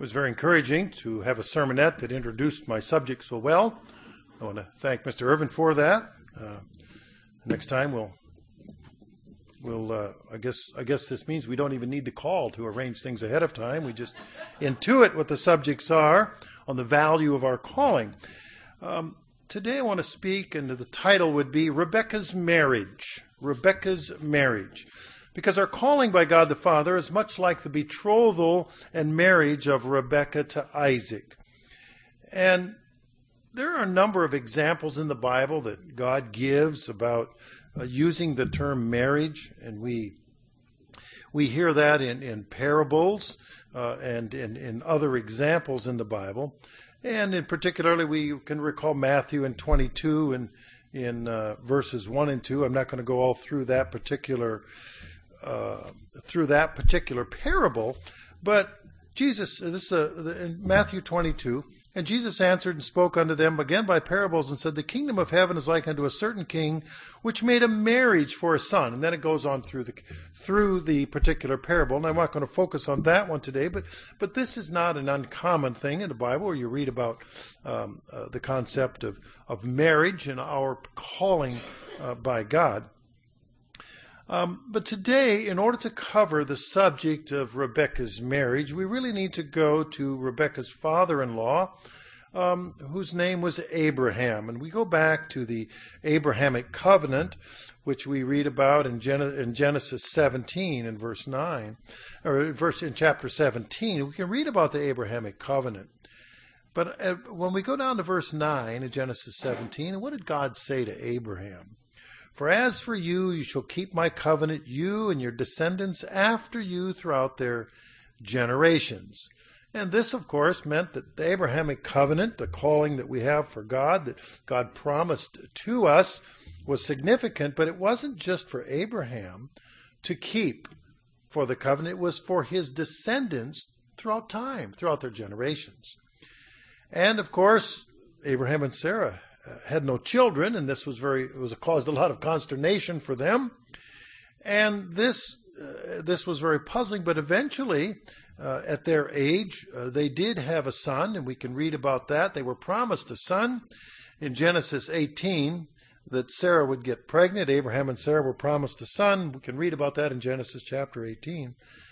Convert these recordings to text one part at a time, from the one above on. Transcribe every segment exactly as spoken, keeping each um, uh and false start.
was very encouraging to have a sermonette that introduced my subject so well. I want to thank Mister Irvin for that. Uh, next time we'll, we'll. Uh, I guess, I guess this means we don't even need the call to arrange things ahead of time. We just intuit what the subjects are on the value of our calling. Um, today I want to speak, and the title would be Rebekah's Marriage. Rebekah's Marriage. Because our calling by God the Father is much like the betrothal and marriage of Rebekah to Isaac. And there are a number of examples in the Bible that God gives about uh, using the term marriage, and we we hear that in, in parables uh, and in, in other examples in the Bible. And in particularly, we can recall Matthew in twenty-two and in uh, verses one and two. I'm not going to go all through that particular uh, through that particular parable, but Jesus, this is uh, in Matthew twenty-two. And Jesus answered and spoke unto them again by parables and said, the kingdom of heaven is like unto a certain king, which made a marriage for his son. And then it goes on through the through the particular parable. And I'm not going to focus on that one today, but but this is not an uncommon thing in the Bible where you read about um, uh, the concept of, of marriage and our calling uh, by God. Um, but today, in order to cover the subject of Rebekah's marriage, we really need to go to Rebekah's father-in-law, um, whose name was Abraham. And we go back to the Abrahamic covenant, which we read about in, Gen- in Genesis seventeen in verse nine, or verse in chapter seventeen. We can read about the Abrahamic covenant. But uh, when we go down to verse nine in Genesis seventeen, what did God say to Abraham? For as for you, you shall keep my covenant, you and your descendants after you throughout their generations. And this, of course, meant that the Abrahamic covenant, the calling that we have for God, that God promised to us, was significant, but it wasn't just for Abraham to keep for the covenant. It was for his descendants throughout time, throughout their generations. And, of course, Abraham and Sarah had no children, and this was very it was caused a lot of consternation for them, and this uh, this was very puzzling. But eventually, uh, at their age, uh, they did have a son, and we can read about that. They were promised a son in Genesis eighteen that Sarah would get pregnant. Abraham and Sarah were promised a son. We can read about that in Genesis chapter eighteen.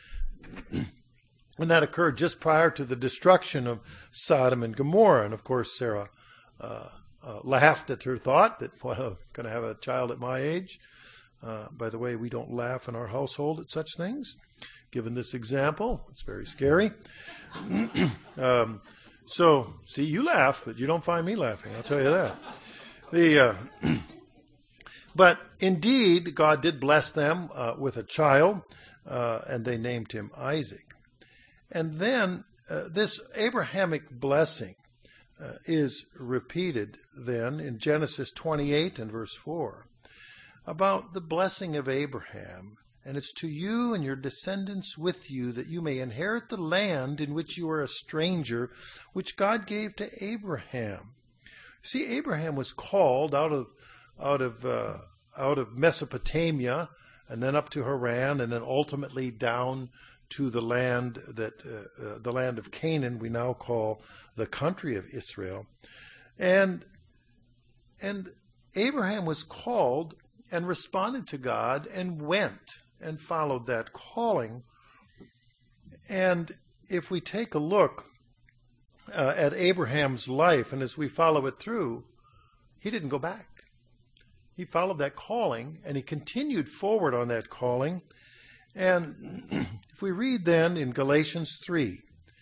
And that occurred just prior to the destruction of Sodom and Gomorrah, and of course Sarah Uh, Uh, laughed at her thought that, well, I'm going to have a child at my age. Uh, by the way, we don't laugh in our household at such things. Given this example, it's very scary. um, so, see, you laugh, but you don't find me laughing, I'll tell you that. The, uh, but indeed, God did bless them uh, with a child, uh, and they named him Isaac. And then uh, this Abrahamic blessing Uh, is repeated then in Genesis twenty-eight and verse four about the blessing of Abraham. And it's to you and your descendants with you that you may inherit the land in which you are a stranger, which God gave to Abraham. See, Abraham was called out of out of uh, out of Mesopotamia and then up to Haran and then ultimately down to the land that uh, uh, the land of Canaan we now call the country of Israel. And and Abraham was called and responded to God and went and followed that calling. And if we take a look uh, at Abraham's life, and as we follow it through, he didn't go back. He followed that calling, and he continued forward on that calling. And if we read then in Galatians three,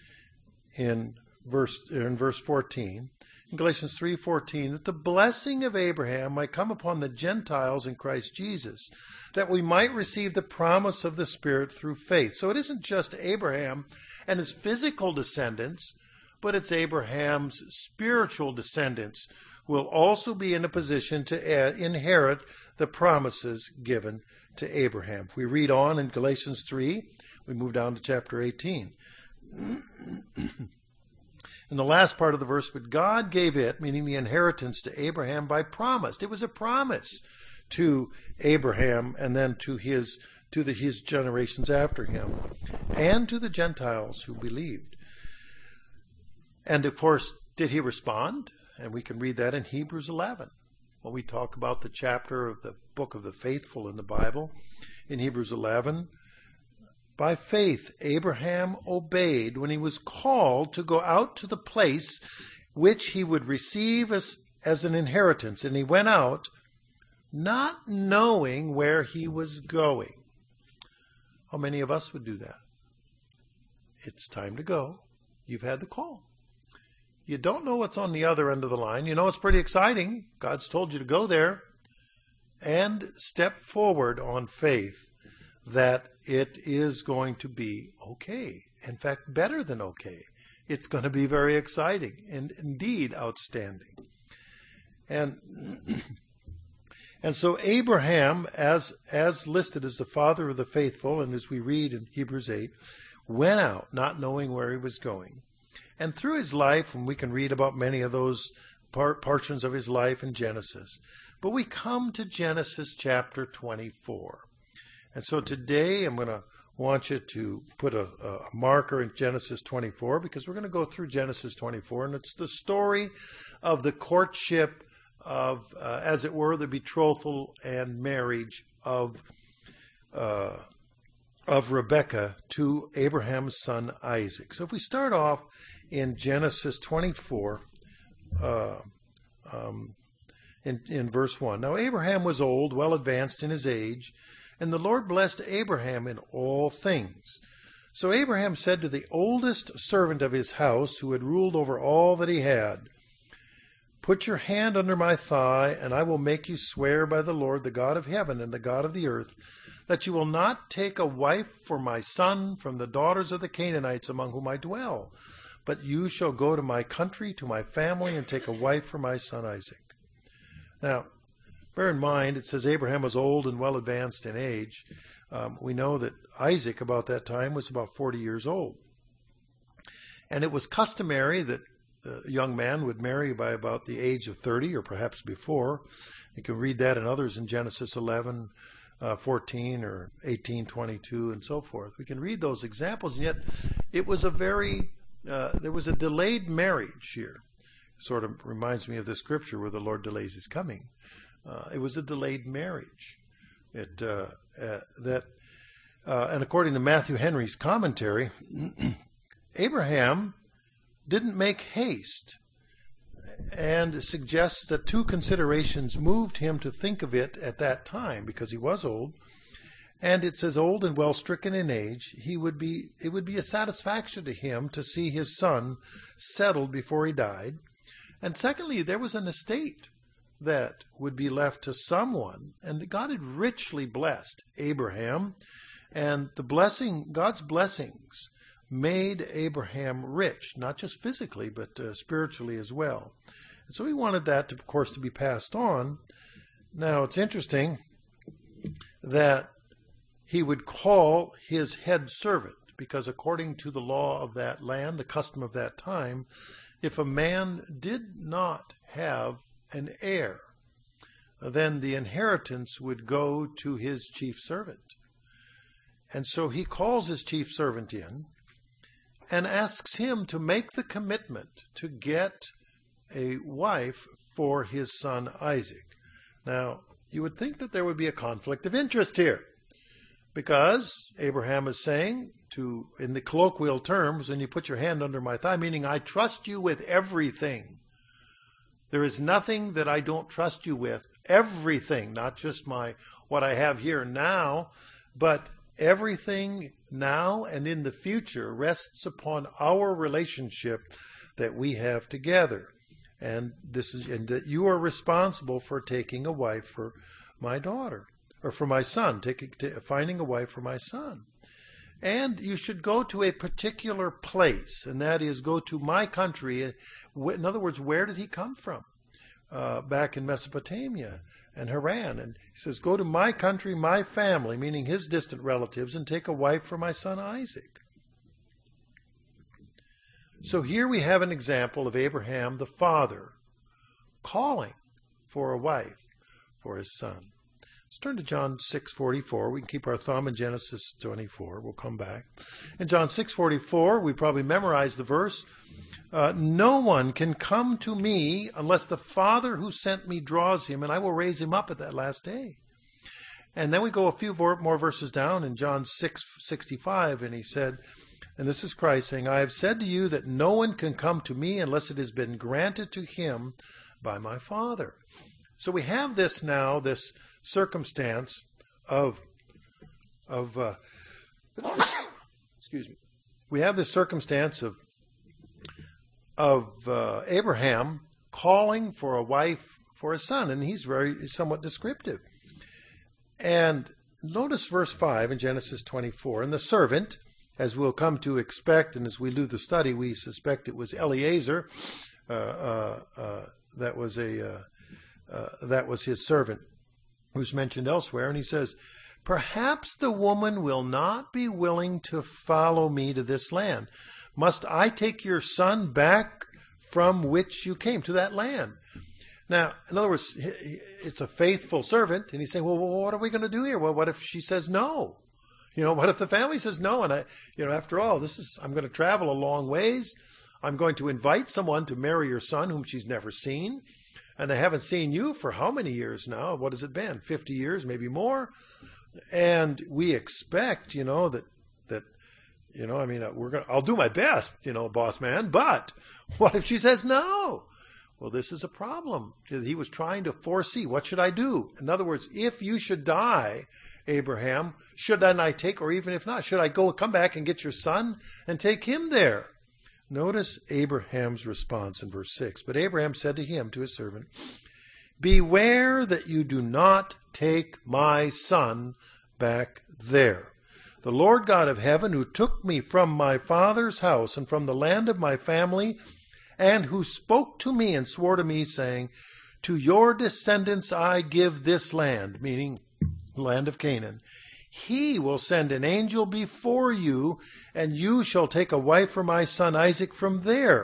in verse in verse fourteen, in Galatians three fourteen, that the blessing of Abraham might come upon the Gentiles in Christ Jesus, that we might receive the promise of the Spirit through faith. So it isn't just Abraham and his physical descendants, but it's Abraham's spiritual descendants who will also be in a position to inherit the promises given to Abraham. If we read on in Galatians three, we move down to chapter eighteen. In the last part of the verse, but God gave it, meaning the inheritance, to Abraham by promise. It was a promise to Abraham and then to his to the, his generations after him, and to the Gentiles who believed. And of course, did he respond? And we can read that in Hebrews eleven. When we talk about the chapter of the book of the faithful in the Bible, in Hebrews eleven, by faith Abraham obeyed when he was called to go out to the place which he would receive as, as an inheritance. And he went out not knowing where he was going. How many of us would do that? It's time to go. You've had the call. You don't know what's on the other end of the line. You know it's pretty exciting. God's told you to go there. And step forward on faith that it is going to be okay. In fact, better than okay. It's going to be very exciting and indeed outstanding. And and so Abraham, as as listed as the father of the faithful, and as we read in Hebrews eight, went out not knowing where he was going. And through his life, and we can read about many of those part, portions of his life in Genesis, but we come to Genesis chapter twenty-four. And so today I'm going to want you to put a, a marker in Genesis twenty-four, because we're going to go through Genesis twenty-four, and it's the story of the courtship of, uh, as it were, the betrothal and marriage of uh, of Rebekah to Abraham's son Isaac. So if we start off in Genesis twenty-four, uh, um, in, in verse one. Now Abraham was old, well advanced in his age, and the Lord blessed Abraham in all things. So Abraham said to the oldest servant of his house, who had ruled over all that he had, "Put your hand under my thigh, and I will make you swear by the Lord, the God of heaven and the God of the earth, that you will not take a wife for my son from the daughters of the Canaanites among whom I dwell, but you shall go to my country, to my family, and take a wife for my son Isaac." Now, bear in mind, it says Abraham was old and well advanced in age. Um, we know that Isaac, about that time, was about forty years old. And it was customary that a young man would marry by about the age of thirty, or perhaps before. You can read that in others in Genesis eleven, uh, fourteen, or eighteen, twenty-two, and so forth. We can read those examples, and yet it was a very, uh, there was a delayed marriage here. Sort of reminds me of the scripture where the Lord delays his coming. Uh, it was a delayed marriage. It uh, uh, that, uh, and according to Matthew Henry's commentary, Abraham didn't make haste, and suggests that two considerations moved him to think of it at that time, because he was old. And it says, old and well stricken in age, he would be it would be a satisfaction to him to see his son settled before he died. And secondly, there was an estate that would be left to someone, and God had richly blessed Abraham, and the blessing, God's blessings, made Abraham rich, not just physically, but uh, spiritually as well. And so he wanted that, to, of course, to be passed on. Now, it's interesting that he would call his head servant, because according to the law of that land, the custom of that time, if a man did not have an heir, then the inheritance would go to his chief servant. And so he calls his chief servant in and asks him to make the commitment to get a wife for his son Isaac. Now, you would think that there would be a conflict of interest here, because Abraham is saying, to, in the colloquial terms, when you put your hand under my thigh, meaning I trust you with everything. There is nothing that I don't trust you with. Everything, not just my what I have here now, but everything now and in the future rests upon our relationship that we have together. And this is, and that you are responsible for taking a wife for my daughter, or for my son, taking, finding a wife for my son. And you should go to a particular place, and that is go to my country. In other words, where did he come from? Uh, back in Mesopotamia and Haran. And he says, go to my country, my family, meaning his distant relatives, and take a wife for my son Isaac. So here we have an example of Abraham, the father, calling for a wife for his son. Let's turn to John six forty-four. We can keep our thumb in Genesis twenty-four. We'll come back. In John six forty-four, we probably memorized the verse. Uh, no one can come to me unless the Father who sent me draws him, and I will raise him up at that last day. And then we go a few more verses down in John six sixty-five, and he said, and this is Christ saying, I have said to you that no one can come to me unless it has been granted to him by my Father. So we have this now, this circumstance of, of uh, excuse me, we have this circumstance of, of uh, Abraham calling for a wife for his son, and he's very somewhat descriptive. And notice verse five in Genesis twenty-four, and the servant, as we'll come to expect, and as we do the study, we suspect it was Eliezer, uh, uh, uh, that was a uh, uh, that was his servant, who's mentioned elsewhere, and he says, perhaps the woman will not be willing to follow me to this land. Must I take your son back from which you came, to that land? Now, in other words, it's a faithful servant, and he's saying, well, what are we going to do here? Well, what if she says no? You know, what if the family says no? And I, you know, after all, this is, I'm going to travel a long ways. I'm going to invite someone to marry your son whom she's never seen. And they haven't seen you for how many years now? What has it been? fifty years, maybe more. And we expect, you know, that, that, you know, I mean, we're going to, I'll do my best, you know, boss man, but what if she says no? Well, this is a problem. He was trying to foresee, what should I do? In other words, if you should die, Abraham, should I not take, or even if not, should I go come back and get your son and take him there? Notice Abraham's response in verse six. But Abraham said to him, to his servant, beware that you do not take my son back there. The Lord God of heaven, who took me from my father's house and from the land of my family, and who spoke to me and swore to me, saying, to your descendants I give this land, meaning the land of Canaan. He will send an angel before you, and you shall take a wife for my son Isaac from there.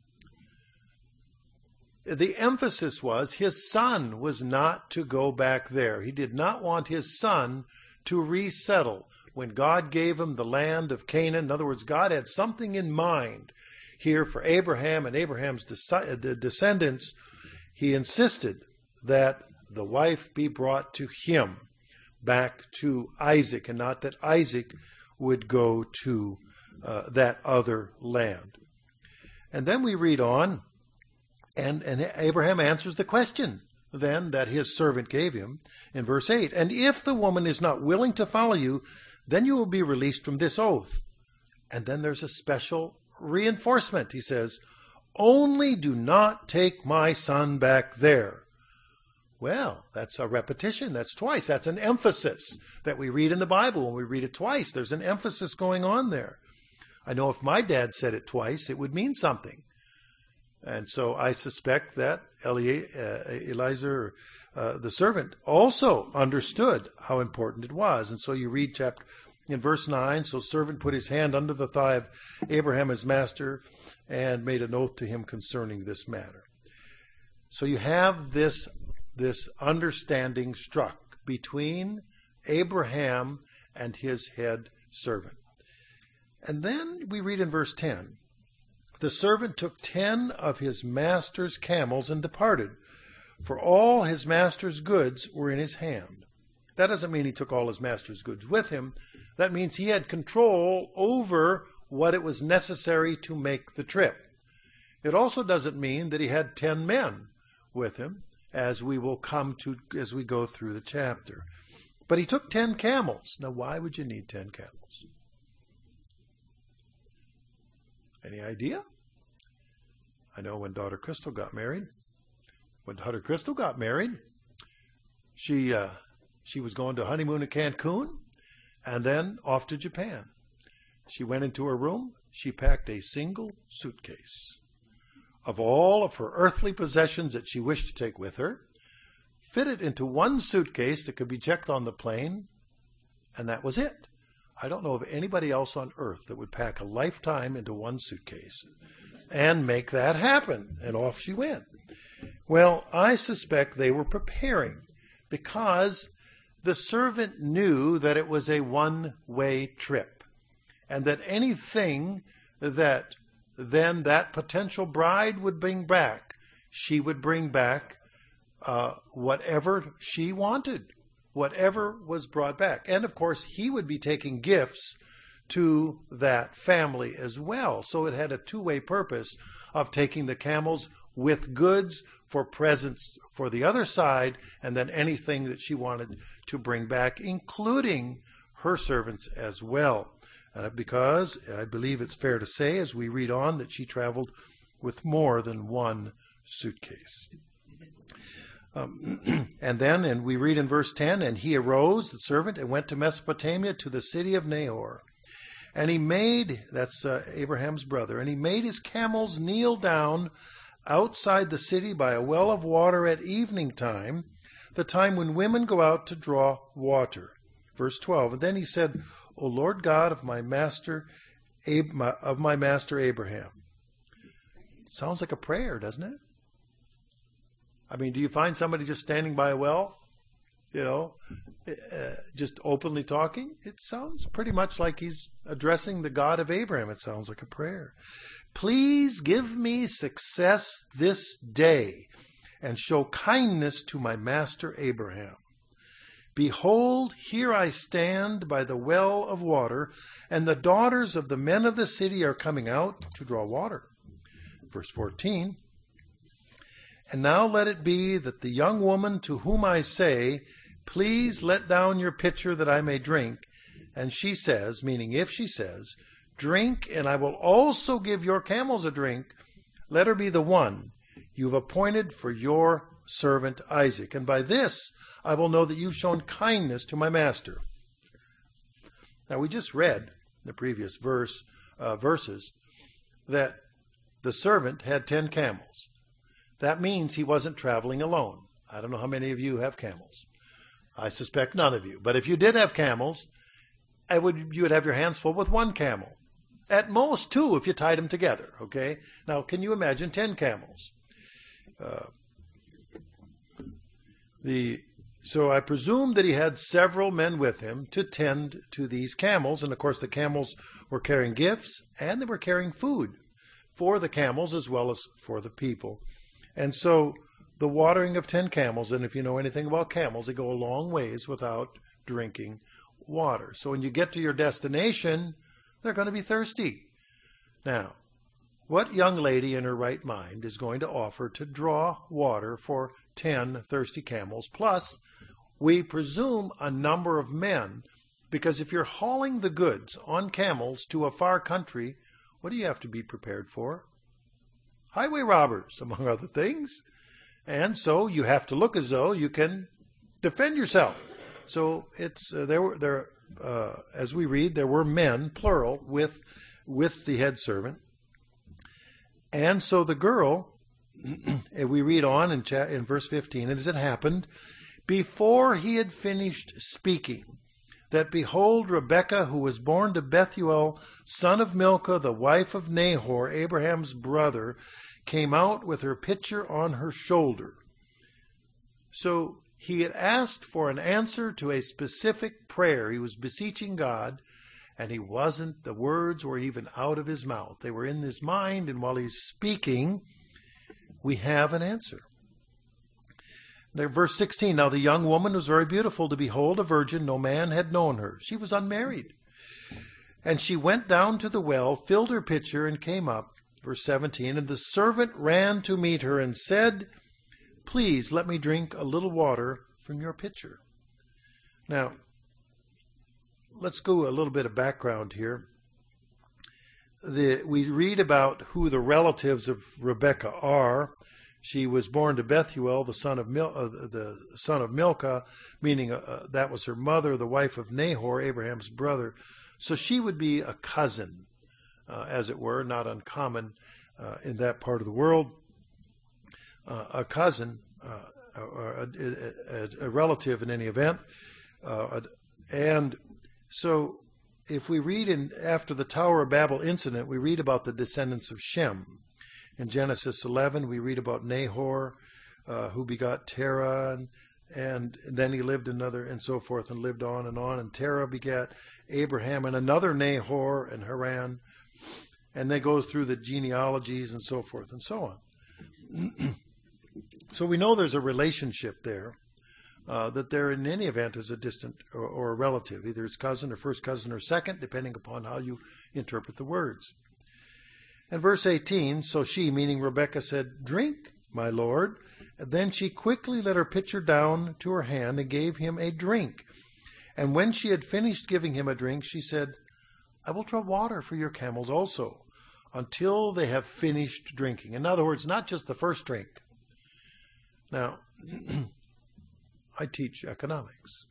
The emphasis was his son was not to go back there. He did not want his son to resettle when God gave him the land of Canaan. In other words, God had something in mind here for Abraham and Abraham's descendants. He insisted that the wife be brought to him, back to Isaac, and not that Isaac would go to uh, that other land. And then we read on, and, and Abraham answers the question then that his servant gave him in verse eight. And if the woman is not willing to follow you, then you will be released from this oath. And then there's a special reinforcement. He says, only do not take my son back there. Well, that's a repetition. That's twice. That's an emphasis that we read in the Bible. When we read it twice, there's an emphasis going on there. I know if my dad said it twice, it would mean something. And so I suspect that Eli, uh, Eliezer, uh, the servant, also understood how important it was. And so you read chapter in verse nine, so servant put his hand under the thigh of Abraham his master and made an oath to him concerning this matter. So you have this, this understanding struck between Abraham and his head servant. And then we read in verse ten, the servant took ten of his master's camels and departed, for all his master's goods were in his hand. That doesn't mean he took all his master's goods with him. That means he had control over what it was necessary to make the trip. It also doesn't mean that he had ten men with him, as we will come to as we go through the chapter. But he took ten camels. Now, why would you need ten camels? Any idea? I know when daughter Crystal got married, when daughter Crystal got married, she uh, she was going to a honeymoon in Cancun and then off to Japan. She went into her room. She packed a single suitcase of all of her earthly possessions that she wished to take with her, fit it into one suitcase that could be checked on the plane, and that was it. I don't know of anybody else on earth that would pack a lifetime into one suitcase and make that happen. And off she went. Well, I suspect they were preparing because the servant knew that it was a one-way trip and that anything that then that potential bride would bring back. She would bring back uh, whatever she wanted, whatever was brought back. And of course, he would be taking gifts to that family as well. So it had a two-way purpose of taking the camels with goods for presents for the other side, and then anything that she wanted to bring back, including her servants as well. Uh, because I believe it's fair to say, as we read on, that she traveled with more than one suitcase. Um, and then, and we read in verse ten, and he arose, the servant, and went to Mesopotamia, to the city of Nahor. And he made, that's uh, Abraham's brother, and he made his camels kneel down outside the city by a well of water at evening time, the time when women go out to draw water. Verse twelve, and then he said, O Lord God of my master, of my master Abraham. Sounds like a prayer, doesn't it? I mean, do you find somebody just standing by a well, you know, uh, just openly talking? It sounds pretty much like he's addressing the God of Abraham. It sounds like a prayer. Please give me success this day and show kindness to my master Abraham. Behold, here I stand by the well of water, and the daughters of the men of the city are coming out to draw water. Verse fourteen, and now let it be that the young woman to whom I say, please let down your pitcher that I may drink, and she says, meaning if she says, drink, and I will also give your camels a drink, let her be the one you've appointed for your servant Isaac. And by this I will know that you've shown kindness to my master. Now we just read in the previous verse, uh, verses that the servant had ten camels. That means he wasn't traveling alone. I don't know how many of you have camels. I suspect none of you. But if you did have camels, I would, you would have your hands full with one camel. At most two if you tied them together, okay? Now, can you imagine ten camels? Uh, the So I presume that he had several men with him to tend to these camels. And, of course, the camels were carrying gifts and they were carrying food for the camels as well as for the people. And so the watering of ten camels, and if you know anything about camels, they go a long ways without drinking water. So when you get to your destination, they're going to be thirsty. Now, what young lady in her right mind is going to offer to draw water for ten thirsty camels, plus, we presume, a number of men? Because if you're hauling the goods on camels to a far country, what do you have to be prepared for? Highway robbers, among other things. And so you have to look as though you can defend yourself. So it's uh, there were there uh, as we read, there were men, plural, with with the head servant. And so the girl, we read on in, cha- in verse fifteen, and as it happened, before he had finished speaking, that behold, Rebekah, who was born to Bethuel, son of Milcah, the wife of Nahor, Abraham's brother, came out with her pitcher on her shoulder. So he had asked for an answer to a specific prayer. He was beseeching God, and he wasn't, the words were even out of his mouth. They were in his mind, and while he's speaking, we have an answer. There, verse sixteen, now the young woman was very beautiful to behold, a virgin, no man had known her. She was unmarried. And she went down to the well, filled her pitcher, and came up. Verse seventeen, and the servant ran to meet her and said, please let me drink a little water from your pitcher. Now, let's go a little bit of background here. The, we read about who the relatives of Rebekah are. She was born to Bethuel, the son of Mil, uh, the son of Milcah, meaning uh, that was her mother, the wife of Nahor, Abraham's brother. So she would be a cousin, uh, as it were, not uncommon uh, in that part of the world. Uh, a cousin, uh, a, a, a relative in any event, uh, and so if we read in after the Tower of Babel incident, we read about the descendants of Shem. In Genesis eleven, we read about Nahor, uh, who begot Terah, and, and then he lived another, and so forth, and lived on and on. And Terah begat Abraham, and another Nahor, and Haran. and they go through the genealogies and so forth and so on. So we know there's a relationship there, uh, that there in any event is a distant or, or a relative, either it's cousin or first cousin or second, depending upon how you interpret the words. And verse eighteen, so she, meaning Rebekah, said, "Drink, my lord." And then she quickly let her pitcher down to her hand and gave him a drink. And when she had finished giving him a drink, she said, "I will draw water for your camels also, until they have finished drinking." In other words, not just the first drink. Now, I teach economics,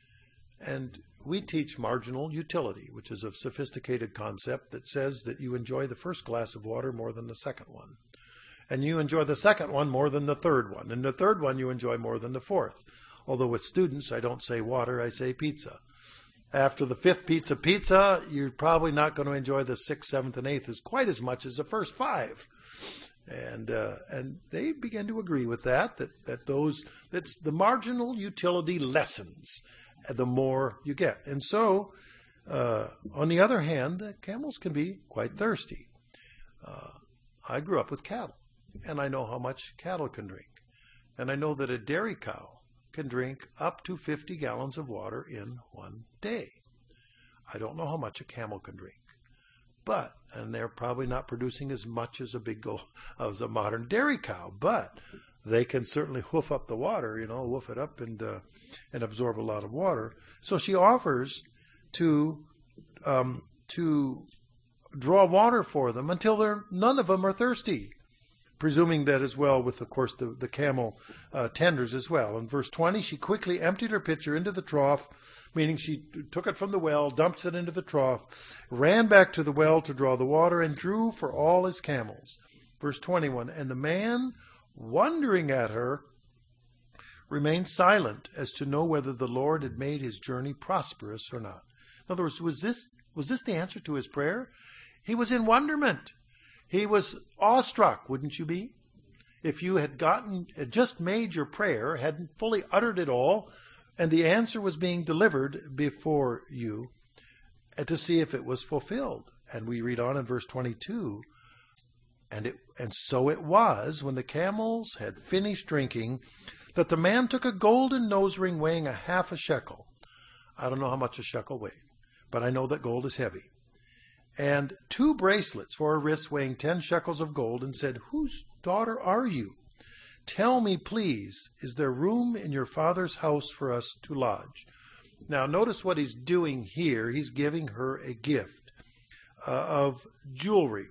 and we teach marginal utility, which is a sophisticated concept that says that you enjoy the first glass of water more than the second one, and you enjoy the second one more than the third one, and the third one you enjoy more than the fourth. Although with students, I don't say water, I say pizza. After the fifth pizza pizza, you're probably not going to enjoy the sixth, seventh, and eighth as quite as much as the first five. And uh, and they begin to agree with that, that, that those that's the marginal utility lessens the more you get. And so, uh, on the other hand, the camels can be quite thirsty. Uh, I grew up with cattle, and I know how much cattle can drink. And I know that a dairy cow can drink up to fifty gallons of water in one day. I don't know how much a camel can drink. But, and they're probably not producing as much as a big go as a modern dairy cow, but they can certainly hoof up the water, you know, woof it up and uh, and absorb a lot of water. So she offers to um, to draw water for them until they're none of them are thirsty, presuming that as well with, of course, the the camel uh, tenders as well. In verse twenty, she quickly emptied her pitcher into the trough, meaning she took it from the well, dumps it into the trough, ran back to the well to draw the water, and drew for all his camels. Verse twenty-one, and the man, wondering at her, remained silent as to know whether the Lord had made his journey prosperous or not. In other words, was this was this the answer to his prayer? He was in wonderment. He was awestruck, wouldn't you be? If you had gotten, had just made your prayer, hadn't fully uttered it all, and the answer was being delivered before you, to see if it was fulfilled. And we read on in verse twenty-two, and it and so it was, when the camels had finished drinking, that the man took a golden nose ring weighing a half a shekel. I don't know how much a shekel weighed, but I know that gold is heavy. And two bracelets for her wrists weighing ten shekels of gold, and said, "Whose daughter are you? Tell me, please, is there room in your father's house for us to lodge?" Now, notice what he's doing here. He's giving her a gift uh, of jewelry.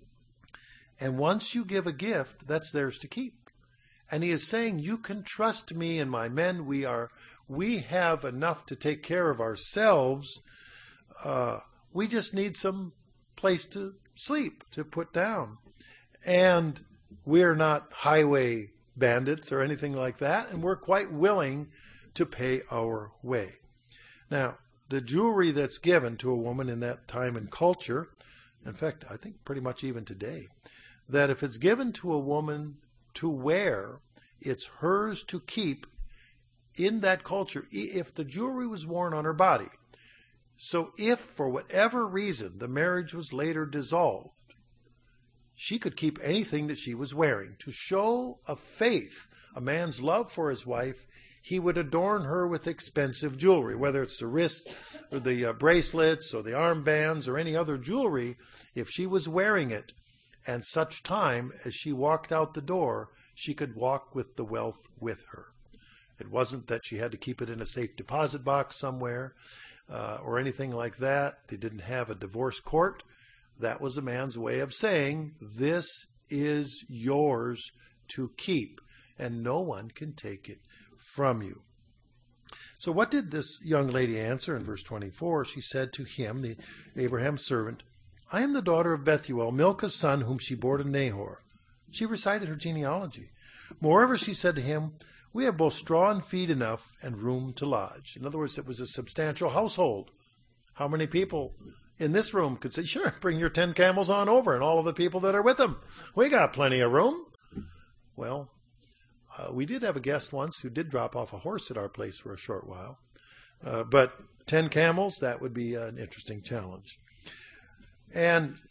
And once you give a gift, that's theirs to keep. And he is saying, you can trust me and my men. We are, we have enough to take care of ourselves. Uh, we just need some place to sleep, to put down. And we're not highway bandits or anything like that, and we're quite willing to pay our way. Now, the jewelry that's given to a woman in that time and culture, in fact, I think pretty much even today, that if it's given to a woman to wear, it's hers to keep in that culture, if the jewelry was worn on her body. So if, for whatever reason, the marriage was later dissolved, she could keep anything that she was wearing. To show a faith, a man's love for his wife, he would adorn her with expensive jewelry, whether it's the wrist or the uh, bracelets or the armbands or any other jewelry. If she was wearing it, and such time as she walked out the door, she could walk with the wealth with her. It wasn't that she had to keep it in a safe deposit box somewhere uh, or anything like that. They didn't have a divorce court. That was a man's way of saying, this is yours to keep, and no one can take it from you. So what did this young lady answer in verse twenty-four? She said to him, the Abraham's servant, "I am the daughter of Bethuel, Milcah's son, whom she bore to Nahor." She recited her genealogy. Moreover, she said to him, "We have both straw and feed enough and room to lodge." In other words, it was a substantial household. How many people in this room could say, "Sure, bring your ten camels on over and all of the people that are with them. We got plenty of room." Well, uh, we did have a guest once who did drop off a horse at our place for a short while. Uh, but ten camels, that would be an interesting challenge. And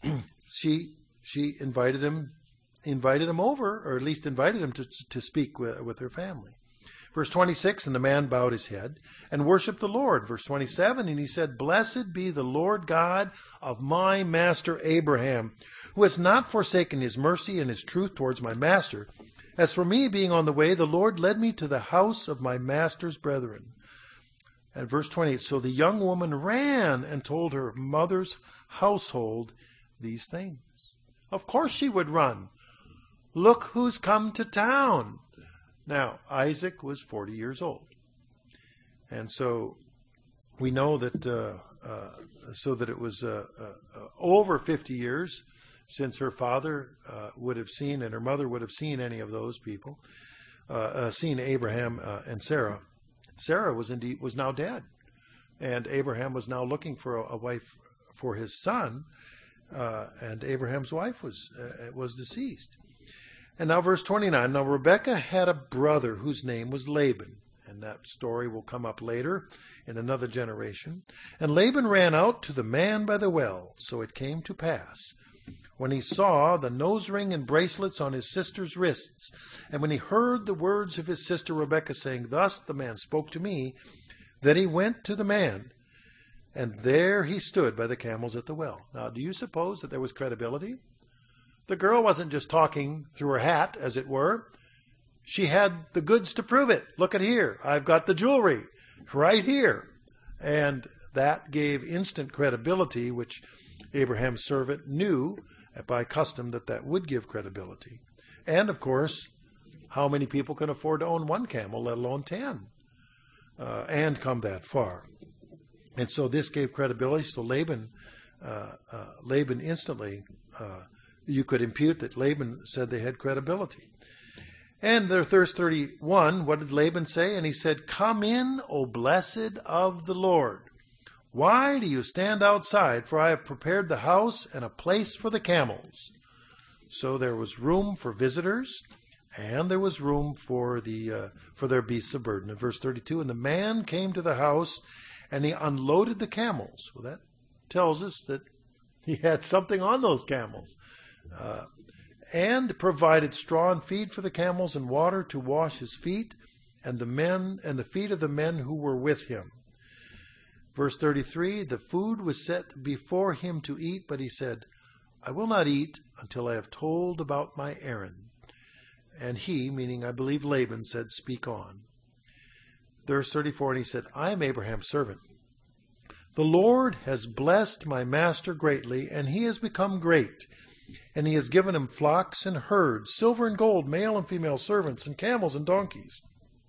she she invited him invited him over, or at least invited him to to speak with, with her family. Verse twenty-six, and the man bowed his head and worshipped the Lord. Verse twenty-seven, and he said, Blessed be the Lord God of my master Abraham, who has not forsaken his mercy and his truth towards my master. As for me, being on the way, the Lord led me to the house of my master's brethren. And verse twenty-eight, so the young woman ran and told her mother's household these things. Of course she would run. Look who's come to town. Now, Isaac was forty years old. And so we know that, uh, uh, so that it was uh, uh, over fifty years since her father uh, would have seen and her mother would have seen any of those people, uh, uh, seen Abraham uh, and Sarah. Sarah was indeed was now dead, and Abraham was now looking for a, a wife for his son, uh, and Abraham's wife was uh, was deceased. And now verse twenty-nine, now Rebekah had a brother whose name was Laban, and that story will come up later in another generation. And Laban ran out to the man by the well. So it came to pass, when he saw the nose ring and bracelets on his sister's wrists, and when he heard the words of his sister Rebekah saying, Thus the man spoke to me, that he went to the man, and there he stood by the camels at the well. Now, do you suppose that there was credibility? The girl wasn't just talking through her hat, as it were. She had the goods to prove it. Look at here. I've got the jewelry right here. And that gave instant credibility, which Abraham's servant knew by custom that that would give credibility. And, of course, how many people can afford to own one camel, let alone ten, uh, and come that far? And so this gave credibility. So Laban, uh, uh, Laban instantly... Uh, You could impute that Laban said they had credibility. And there, verse thirty-one, what did Laban say? And he said, Come in, O blessed of the Lord. Why do you stand outside? For I have prepared the house and a place for the camels. So there was room for visitors, and there was room for the uh, for their beasts of burden. In verse thirty-two, and the man came to the house, and he unloaded the camels. Well, that tells us that he had something on those camels. Uh, and provided straw and feed for the camels and water to wash his feet and the men and the feet of the men who were with him. Verse thirty-three, the food was set before him to eat, but he said, I will not eat until I have told about my errand. And he, meaning I believe Laban, said, Speak on. Verse thirty-four, and he said, I am Abraham's servant. The Lord has blessed my master greatly, and he has become great. And he has given him flocks and herds, silver and gold, male and female servants, and camels and donkeys.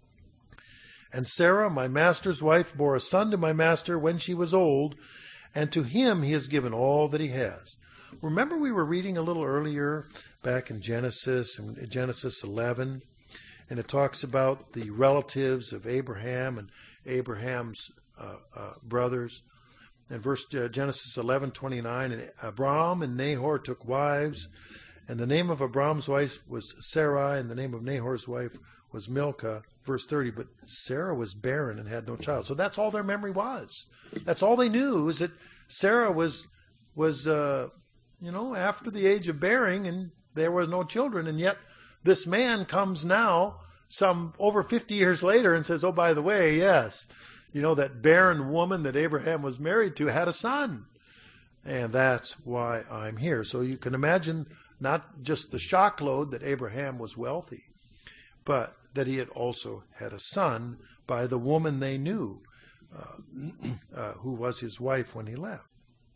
And Sarah, my master's wife, bore a son to my master when she was old, and to him he has given all that he has. Remember we were reading a little earlier, back in Genesis, in Genesis eleven, and it talks about the relatives of Abraham and Abraham's uh, uh, brothers. In verse uh, Genesis eleven twenty-nine, and Abram and Nahor took wives, and the name of Abram's wife was Sarai, and the name of Nahor's wife was Milcah. Verse thirty, but Sarah was barren and had no child. So that's all their memory was. That's all they knew, is that Sarah was, was uh, you know, after the age of bearing, and there were no children. And yet this man comes now, some over fifty years later, and says, oh, by the way, yes, you know, that barren woman that Abraham was married to had a son. And that's why I'm here. So you can imagine not just the shock load that Abraham was wealthy, but that he had also had a son by the woman they knew, uh, uh, who was his wife when he left.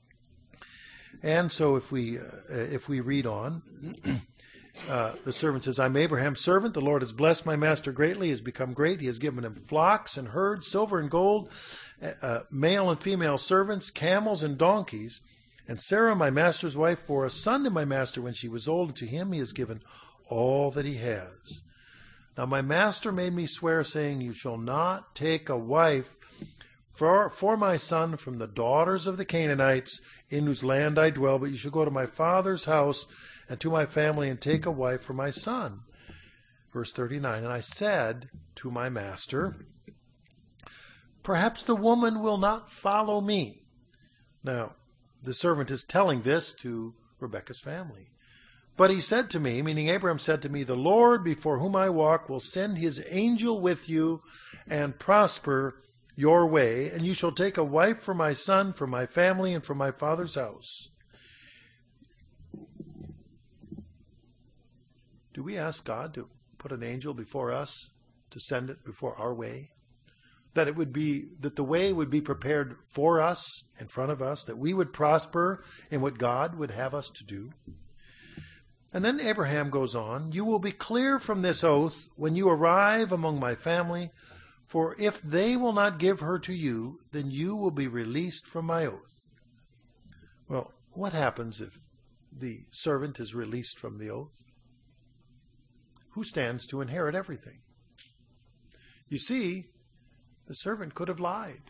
And so if we, uh, if we read on, Uh, the servant says, I'm Abraham's servant. The Lord has blessed my master greatly. He has become great. He has given him flocks and herds, silver and gold, uh, male and female servants, camels and donkeys. And Sarah, my master's wife, bore a son to my master when she was old. And to him he has given all that he has. Now my master made me swear, saying, you shall not take a wife for, for my son from the daughters of the Canaanites in whose land I dwell, but you shall go to my father's house and to my family and take a wife for my son. Verse thirty-nine, and I said to my master, perhaps the woman will not follow me. Now, the servant is telling this to Rebekah's family. But he said to me, meaning Abraham said to me, the Lord before whom I walk will send his angel with you and prosper your way, and you shall take a wife for my son, for my family, and for my father's house. Do we ask God to put an angel before us, to send it before our way? That it would be, that the way would be prepared for us, in front of us, that we would prosper in what God would have us to do? And then Abraham goes on, you will be clear from this oath when you arrive among my family, for if they will not give her to you, then you will be released from my oath. Well, what happens if the servant is released from the oath? Who stands to inherit everything? You see, the servant could have lied.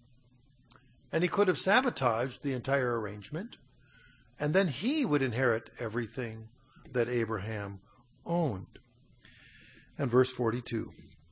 And he could have sabotaged the entire arrangement, and then he would inherit everything that Abraham owned. And verse forty-two.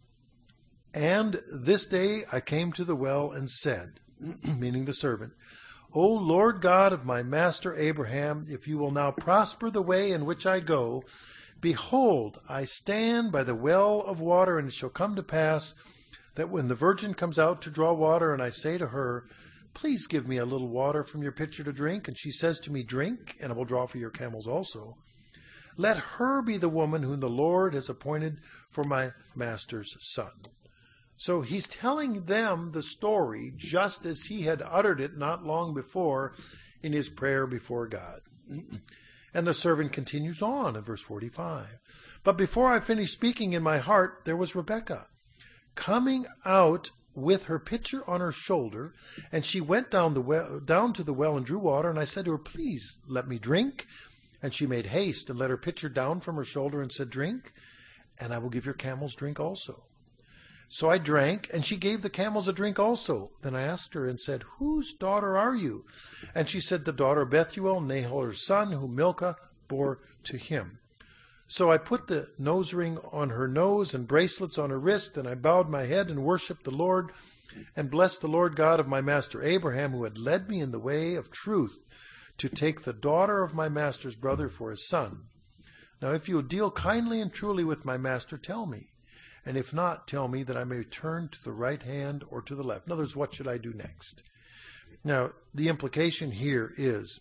And this day I came to the well and said, meaning the servant, O Lord God of my master Abraham, if you will now prosper the way in which I go, behold, I stand by the well of water, and it shall come to pass that when the virgin comes out to draw water, and I say to her, please give me a little water from your pitcher to drink, and she says to me, drink, and I will draw for your camels also. Let her be the woman whom the Lord has appointed for my master's son. So he's telling them the story just as he had uttered it not long before in his prayer before God. And the servant continues on in verse forty-five. But before I finished speaking in my heart, there was Rebekah coming out with her pitcher on her shoulder, and she went down the well, down to the well and drew water, and I said to her, please let me drink. And she made haste and let her pitcher down from her shoulder and said, drink, and I will give your camels drink also. So I drank, and she gave the camels a drink also. Then I asked her and said, whose daughter are you? And she said, the daughter of Bethuel, Nahor's son, whom Milcah bore to him. So I put the nose ring on her nose and bracelets on her wrist, and I bowed my head and worshipped the Lord, and blessed the Lord God of my master Abraham, who had led me in the way of truth, to take the daughter of my master's brother for his son. Now if you will deal kindly and truly with my master, tell me. And if not, tell me that I may turn to the right hand or to the left. In other words, what should I do next? Now, the implication here is,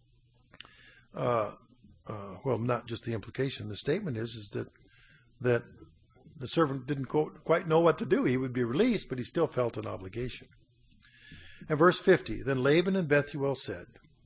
uh, uh, well, not just the implication. The statement is, is that that the servant didn't quite know what to do. He would be released, but he still felt an obligation. And verse fifty, then Laban and Bethuel said,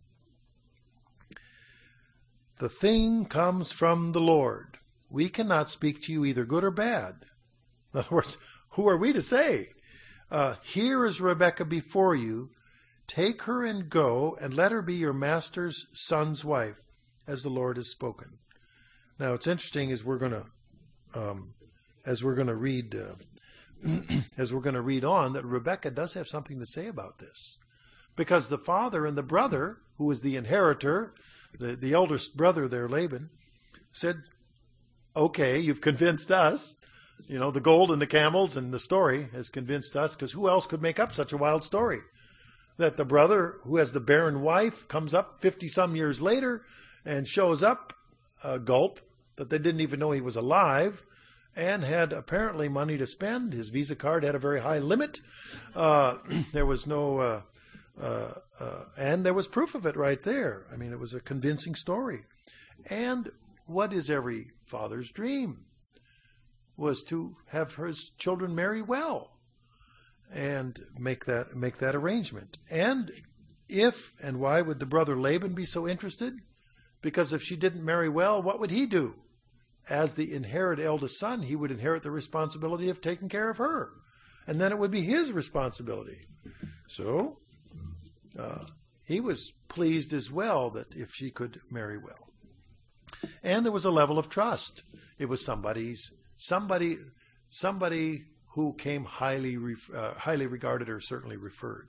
the thing comes from the Lord. We cannot speak to you either good or bad. In other words, who are we to say? Uh, here is Rebekah before you. Take her and go, and let her be your master's son's wife, as the Lord has spoken. Now, it's interesting as we're going to, um, as we're going to read, uh, as we're going to read on, that Rebekah does have something to say about this, because the father and the brother, who was the inheritor, the the eldest brother there, Laban, said, "Okay, you've convinced us. You know, the gold and the camels and the story has convinced us, because who else could make up such a wild story? That the brother who has the barren wife comes up fifty-some years later and shows up, a gulp, that they didn't even know he was alive, and had apparently money to spend. His Visa card had a very high limit. Uh, there was no, uh, uh, uh, and there was proof of it right there. I mean, it was a convincing story. And what is every father's dream? Was to have his children marry well and make that make that arrangement. And if and why would the brother Laban be so interested? Because if she didn't marry well, what would he do? As the inherit eldest son, he would inherit the responsibility of taking care of her. And then it would be his responsibility. So uh, he was pleased as well that if she could marry well. And there was a level of trust. It was somebody's Somebody, somebody who came highly, uh, highly regarded or certainly referred.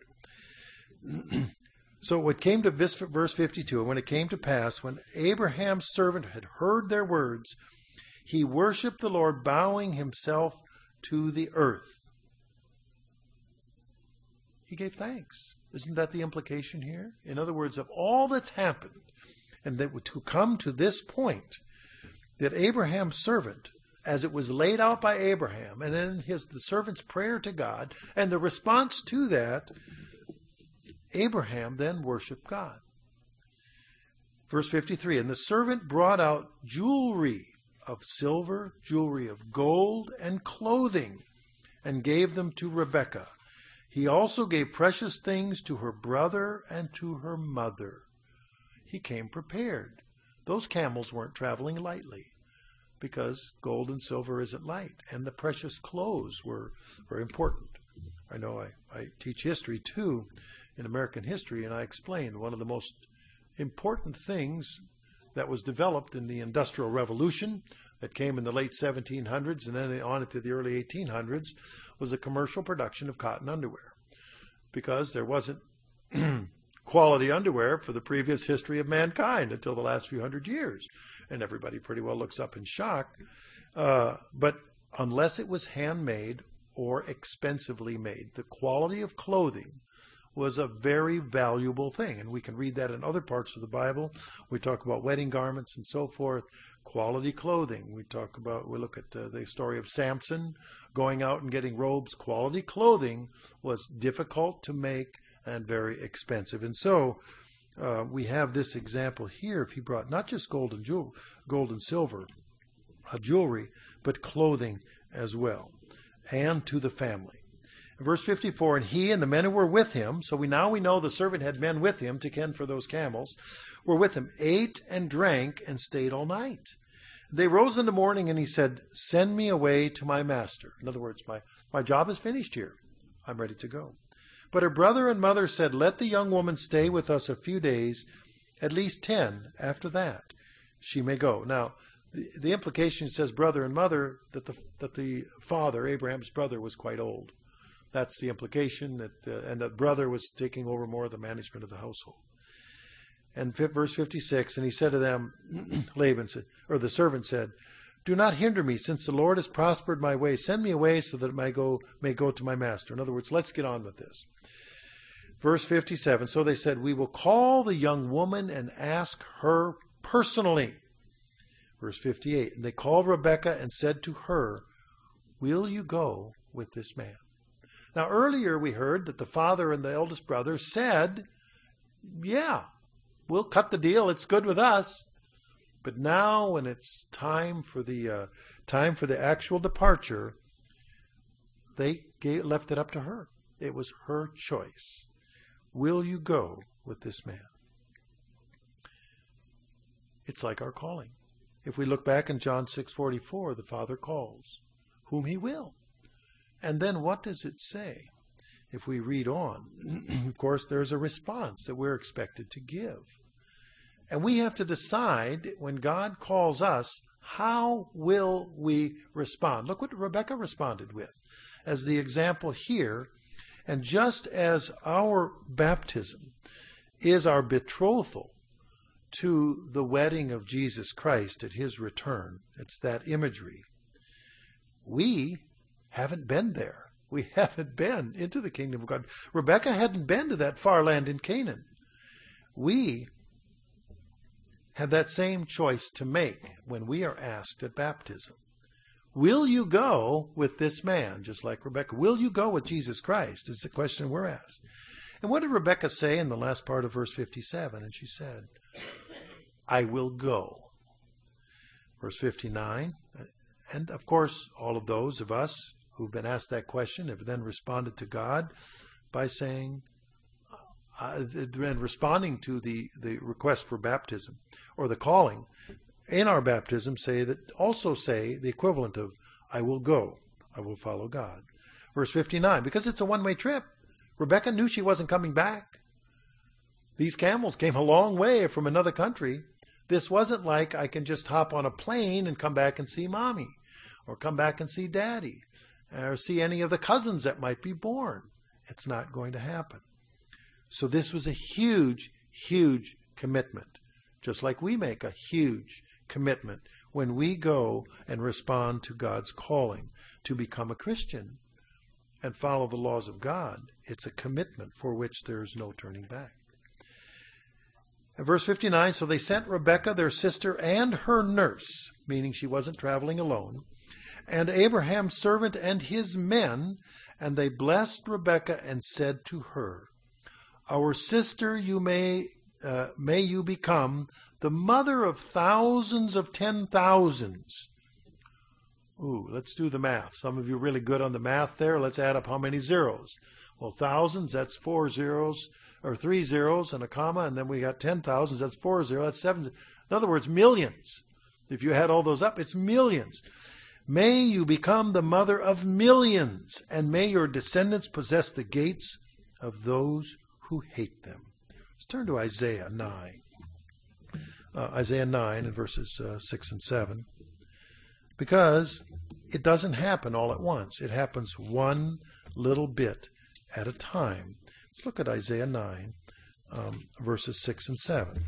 So what came to verse fifty-two, and when it came to pass, when Abraham's servant had heard their words, he worshipped the Lord, bowing himself to the earth. He gave thanks. Isn't that the implication here? In other words, of all that's happened, And that to come to this point, that Abraham's servant, as it was laid out by Abraham, and then his the servant's prayer to God, and the response to that, Abraham then worshiped God. Verse fifty-three, and the servant brought out jewelry of silver, jewelry of gold, and clothing, and gave them to Rebekah. He also gave precious things to her brother and to her mother. He came prepared. Those camels weren't traveling lightly, because gold and silver isn't light, and the precious clothes were very important. I know I, I teach history too, in American history, and I explained one of the most important things that was developed in the Industrial Revolution that came in the late seventeen hundreds and then on into the early eighteen hundreds was the commercial production of cotton underwear, because there wasn't quality underwear for the previous history of mankind until the last few hundred years. And everybody pretty well looks up in shock. Uh, but unless it was handmade or expensively made, the quality of clothing was a very valuable thing. And we can read that in other parts of the Bible. We talk about wedding garments and so forth, quality clothing. We talk about, we look at uh, the story of Samson going out and getting robes. Quality clothing was difficult to make and very expensive. And so uh, we have this example here. If he brought not just gold and, jewel, gold and silver, uh, jewelry, but clothing as well, and to the family. Verse fifty-four, and he and the men who were with him, so we now we know the servant had men with him to tend for those camels, were with him, ate and drank and stayed all night. They rose in the morning and he said, send me away to my master. In other words, my, my job is finished here. I'm ready to go. But her brother and mother said, let the young woman stay with us a few days, at least ten. After that, she may go. Now, the, the implication says brother and mother, that the, that the father, Abraham's brother, was quite old. That's the implication, that uh, and that brother was taking over more of the management of the household. And verse fifty-six, and he said to them, Laban said, or the servant said, do not hinder me, since the Lord has prospered my way. Send me away so that I go, may go to my master. In other words, let's get on with this. Verse fifty-seven, so they said, we will call the young woman and ask her personally. Verse fifty-eight, and they called Rebekah and said to her, will you go with this man? Now, earlier we heard that the father and the eldest brother said, yeah, we'll cut the deal. It's good with us. But now when it's time for the uh, time for the actual departure, they gave, left it up to her. It was her choice. Will you go with this man? It's like our calling. If we look back in John six forty-four, the Father calls whom he will. And then what does it say? If we read on, of course, there's a response that we're expected to give. And we have to decide when God calls us, how will we respond? Look what Rebekah responded with as the example here. And just as our baptism is our betrothal to the wedding of Jesus Christ at his return, it's that imagery, we haven't been there. We haven't been into the kingdom of God. Rebekah hadn't been to that far land in Canaan. We have that same choice to make when we are asked at baptism. Will you go with this man, just like Rebekah? Will you go with Jesus Christ is the question we're asked. And what did Rebekah say in the last part of verse fifty-seven? And she said, I will go. Verse fifty-nine, and of course, all of those of us who've been asked that question have then responded to God by saying, uh, and responding to the, the request for baptism or the calling in our baptism, say that also say the equivalent of, I will go, I will follow God. Verse fifty-nine, because it's a one-way trip. Rebekah knew she wasn't coming back. These camels came a long way from another country. This wasn't like I can just hop on a plane and come back and see mommy, or come back and see daddy, or see any of the cousins that might be born. It's not going to happen. So this was a huge, huge commitment, just like we make a huge commitment when we go and respond to God's calling to become a Christian and follow the laws of God. It's a commitment for which there's no turning back. Verse fifty-nine, so they sent Rebekah, their sister, and her nurse, meaning she wasn't traveling alone, and Abraham's servant and his men, and they blessed Rebekah and said to her, our sister, you may, uh, may you become the mother of thousands of ten thousands. Ooh, let's do the math. Some of you are really good on the math there. Let's add up how many zeros. Well, thousands, that's four zeros, or three zeros and a comma, and then we got ten thousands, that's four zeros, that's seven. In other words, millions. If you add all those up, it's millions. May you become the mother of millions, and may your descendants possess the gates of those who hate them. Let's turn to Isaiah nine. Uh, Isaiah nine and verses uh, six and seven. Because it doesn't happen all at once. It happens one little bit at a time. Let's look at Isaiah nine, um, verses six and seven.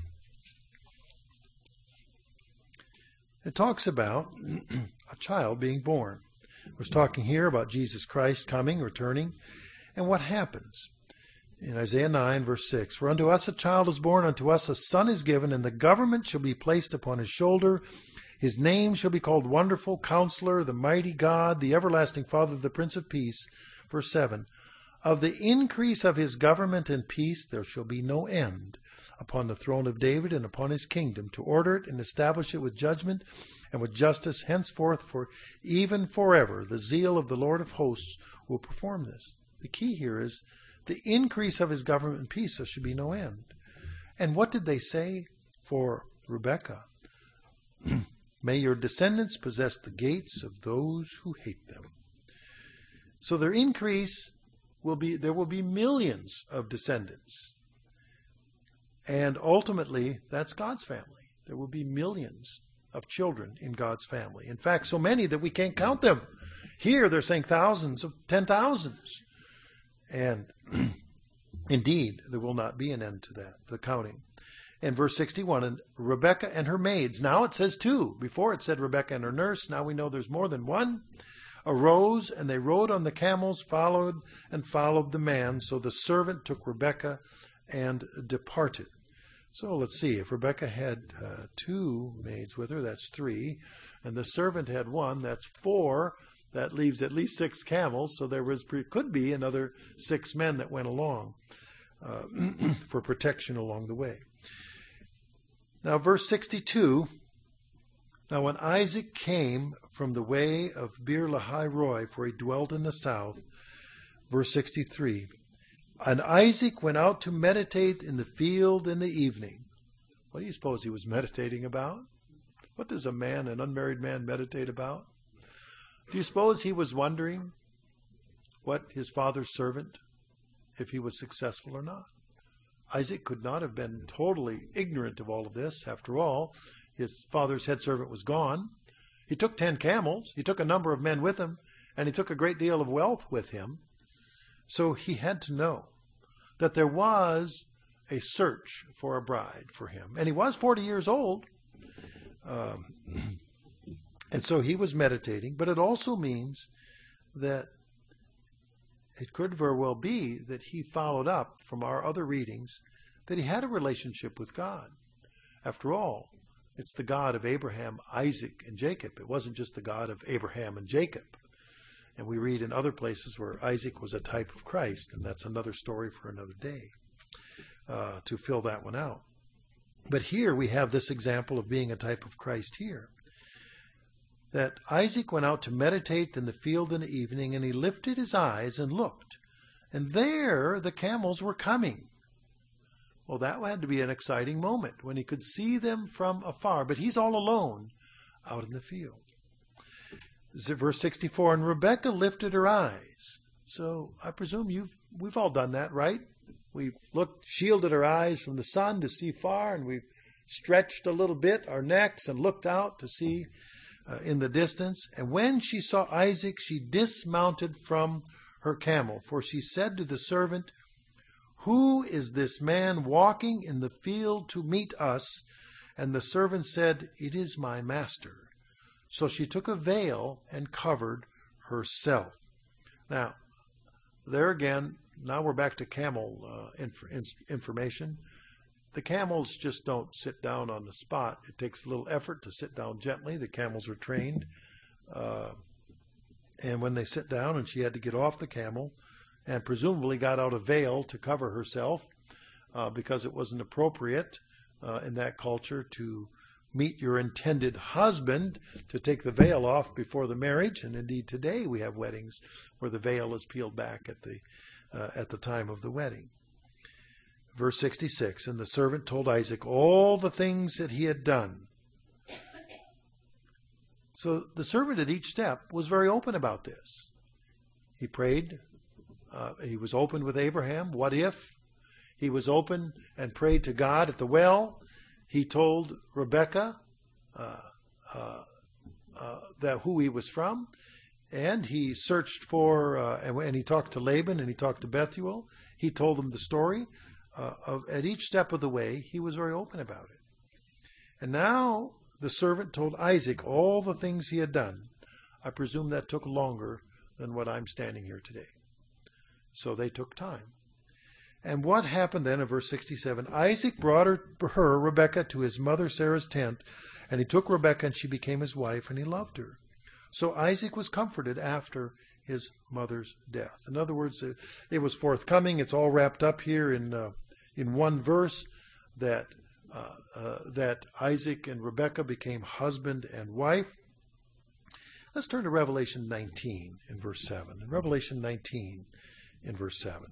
It talks about a child being born. We're talking here about Jesus Christ coming, returning, and what happens. In Isaiah nine, verse six, for unto us a child is born, unto us a son is given, and the government shall be placed upon his shoulder. His name shall be called Wonderful Counselor, the Mighty God, the Everlasting Father, the Prince of Peace. Verse seven, of the increase of his government and peace there shall be no end upon the throne of David and upon his kingdom, to order it and establish it with judgment and with justice henceforth, for even forever the zeal of the Lord of hosts will perform this. The key here is the increase of his government and peace, there should be no end. And what did they say for Rebekah? May your descendants possess the gates of those who hate them. So their increase will be, there will be millions of descendants. And ultimately, that's God's family. There will be millions of children in God's family. In fact, so many that we can't count them. Here they're saying thousands of ten thousands. And indeed, there will not be an end to that, the counting. In verse sixty-one, and Rebekah and her maids, now it says two. Before it said Rebekah and her nurse. Now we know there's more than one. Arose, and they rode on the camels, followed and followed the man. So the servant took Rebekah and departed. So let's see, if Rebekah had uh, two maids with her, that's three. And the servant had one, that's four. That leaves at least six camels. So there was could be another six men that went along uh, for protection along the way. Now, verse sixty-two, now when Isaac came from the way of Beer Lahai Roi, for he dwelt in the south, verse sixty-three, and Isaac went out to meditate in the field in the evening. What do you suppose he was meditating about? What does a man, an unmarried man, meditate about? Do you suppose he was wondering what his father's servant, if he was successful or not? Isaac could not have been totally ignorant of all of this. After all, his father's head servant was gone. He took ten camels. He took a number of men with him, and he took a great deal of wealth with him. So he had to know that there was a search for a bride for him. And he was forty years old. Um, and so he was meditating. But it also means that it could very well be that he followed up from our other readings that he had a relationship with God. After all, it's the God of Abraham, Isaac, and Jacob. It wasn't just the God of Abraham and Jacob. And we read in other places where Isaac was a type of Christ, and that's another story for another day uh, to fill that one out. But here we have this example of being a type of Christ here. That Isaac went out to meditate in the field in the evening, and he lifted his eyes and looked, and there the camels were coming. Well, that had to be an exciting moment when he could see them from afar, but he's all alone out in the field. Verse sixty-four, and Rebekah lifted her eyes. So I presume you've we've all done that, right? We've looked, shielded our eyes from the sun to see far, and we've stretched a little bit our necks and looked out to see Uh, in the distance. And when she saw Isaac, she dismounted from her camel. For she said to the servant, who is this man walking in the field to meet us? And the servant said, it is my master. So she took a veil and covered herself. Now, there again, now we're back to camel uh, inf- information. the camels just don't sit down on the spot. It takes a little effort to sit down gently. The camels are trained. Uh, and when they sit down, and she had to get off the camel and presumably got out a veil to cover herself uh, because it wasn't appropriate uh, in that culture to meet your intended husband, to take the veil off before the marriage. And indeed today we have weddings where the veil is peeled back at the uh, at the time of the wedding. Verse sixty-six, and the servant told Isaac all the things that he had done. So the servant at each step was very open about this. He prayed. Uh, he was open with Abraham. What if? He was open and prayed to God at the well. He told Rebekah uh, uh, uh, that who he was from, and he searched for, uh, and, and he talked to Laban, and he talked to Bethuel. He told them the story. Uh, of, at each step of the way, he was very open about it. And now the servant told Isaac all the things he had done. I presume that took longer than what I'm standing here today. So they took time. And what happened then in verse sixty-seven? Isaac brought her, her, Rebekah, to his mother Sarah's tent, and he took Rebekah, and she became his wife, and he loved her. So Isaac was comforted after his mother's death. In other words, it, it was forthcoming. It's all wrapped up here in uh, in one verse that uh, uh, that Isaac and Rebekah became husband and wife. Let's turn to Revelation nineteen in verse seven. In Revelation nineteen in verse seven.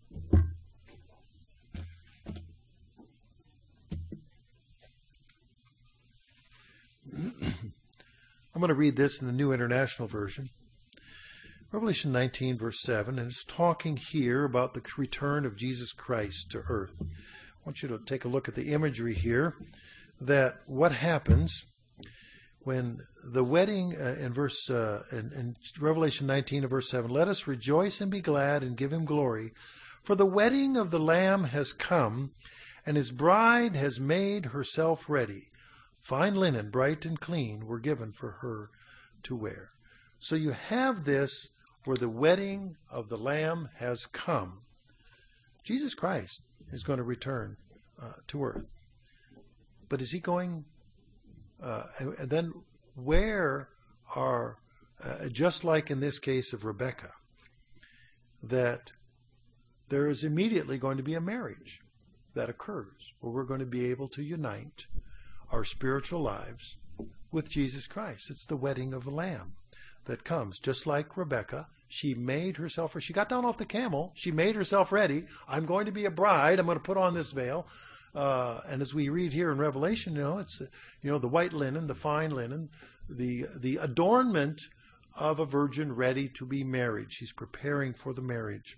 I'm going to read this in the New International Version. Revelation nineteen, verse seven, and it's talking here about the return of Jesus Christ to earth. I want you to take a look at the imagery here, that what happens when the wedding, uh, in verse uh, in, in Revelation nineteen, verse seven, let us rejoice and be glad and give him glory, for the wedding of the Lamb has come, and his bride has made herself ready. Fine linen, bright and clean, were given for her to wear. So you have this where the wedding of the Lamb has come. Jesus Christ is going to return uh, to earth. But is he going? Uh, and then where are, uh, just like in this case of Rebekah, that there is immediately going to be a marriage that occurs where we're going to be able to unite our spiritual lives with Jesus Christ. It's the wedding of the Lamb that comes. Just like Rebekah, she made herself, she got down off the camel, she made herself ready. I'm going to be a bride, I'm going to put on this veil. Uh, and as we read here in Revelation, you know, it's, you know, the white linen, the fine linen, the, the adornment of a virgin ready to be married. She's preparing for the marriage.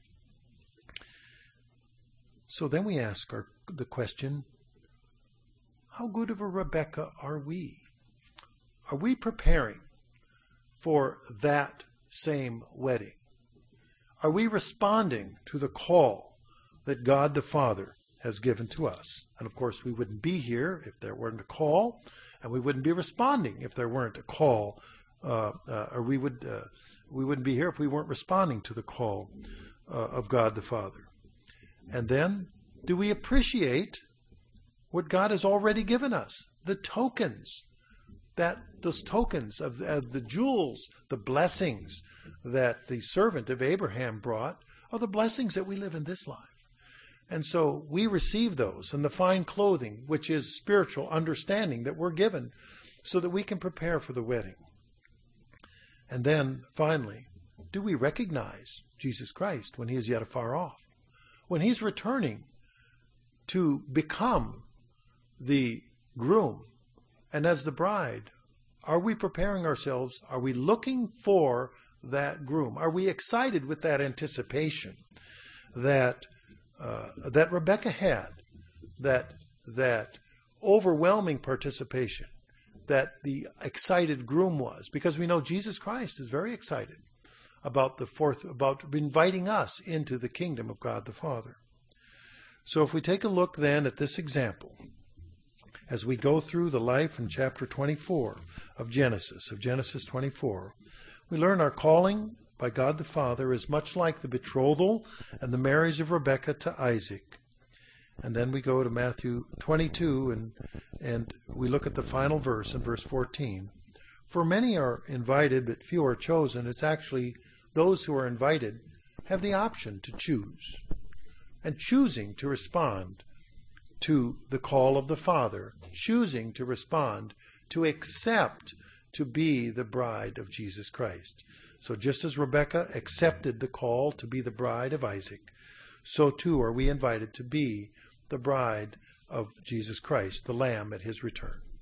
So then we ask our, the question, how good of a Rebekah are we? Are we preparing for that same wedding? Are we responding to the call that God the Father has given to us? And of course, we wouldn't be here if there weren't a call, and we wouldn't be responding if there weren't a call, uh, uh, or we would uh, we wouldn't be here if we weren't responding to the call uh, of God the Father. And then, do we appreciate what God has already given us? The tokens, that those tokens of, of the jewels, the blessings that the servant of Abraham brought, are the blessings that we live in this life. And so we receive those, and the fine clothing, which is spiritual understanding that we're given so that we can prepare for the wedding. And then, finally, do we recognize Jesus Christ when he is yet afar off? When he's returning to become the groom, and as the bride, are we preparing ourselves? Are we looking for that groom? Are we excited with that anticipation that uh, that Rebekah had, that that overwhelming participation that the excited groom was? Because we know Jesus Christ is very excited about the fourth, about inviting us into the kingdom of God the Father. So if we take a look then at this example, as we go through the life in chapter twenty-four of Genesis, of Genesis twenty-four, we learn our calling by God the Father is much like the betrothal and the marriage of Rebekah to Isaac. And then we go to Matthew twenty-two, and and we look at the final verse in verse fourteen. For many are invited, but few are chosen. It's actually those who are invited have the option to choose. And choosing to respond to the call of the Father, choosing to respond, to accept to be the bride of Jesus Christ. So just as Rebekah accepted the call to be the bride of Isaac, so too are we invited to be the bride of Jesus Christ, the Lamb at his return.